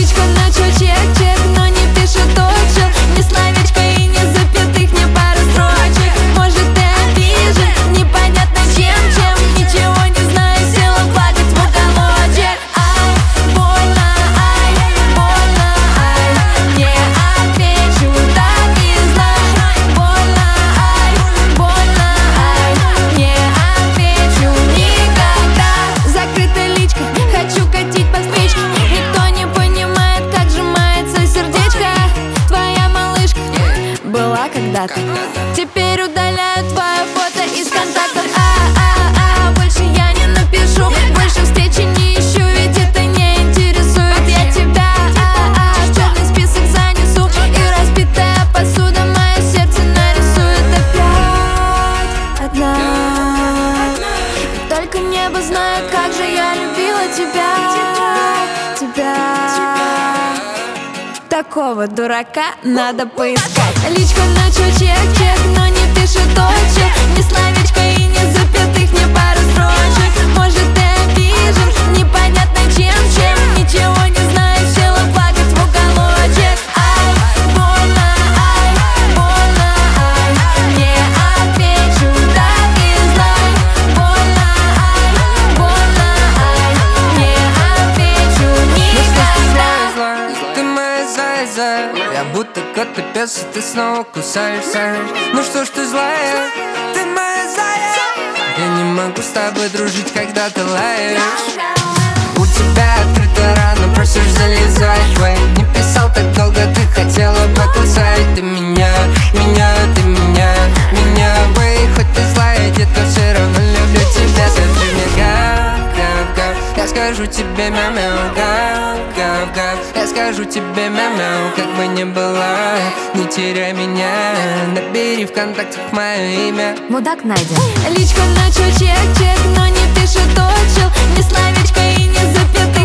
Личка начал чек-чек, но не пишет отчет. Ни словечко и ни запятых, ни пары строчек. Может, ты обижен, непонятно чем. Ничего не знаю, села плакать в уголочек. Ай, больно, ай, не отвечу, так и знай. Больно, не отвечу никогда. Закрытая личка, хочу катить по спичке. Никто не понимает, как сжимается сердечко. Твоя малышка была когда-то, теперь удаляю твое фото из контактов. Больше я не напишу, больше встречи не ищу, ведь это не интересует. Я тебя в черный список занесу, и разбитая посуда мое сердце нарисует опять одна. И только небо знает, как же я любила тебя. Такого дурака надо поискать. Личка начал чек-чек, но не пишет отчет. Ни словечко и ни запятых, ни пары строчек. Может, ты обижен, непонятно чем. Ничего не знаю, села плакать в уголочек. Ай, больно, не отвечу, так и знай. Больно, не отвечу никогда. Ты моя зайца, я будто кот и пес, и ты снова кусаешься. Ну что ж ты злая, ты моя зайца. Я не могу с тобой дружить, когда ты лаешь. У тебя открыта рана, просишь залезать. Твой не писал так долго, ты хотела покусать. Ты меня, ты меня. Ой, хоть ты злая, детка, все равно люблю тебя. Скажи мне гав-гав-гав, я скажу тебе мяу-мяу. Гав-гав-гав, я скажу тебе мяу-мяу. Как бы ни было, не теряй меня. Набери ВКонтакте мое имя. Мудак найден. Личка начал чек-чек, но не пишет отчет. Ни словечко и ни запятых.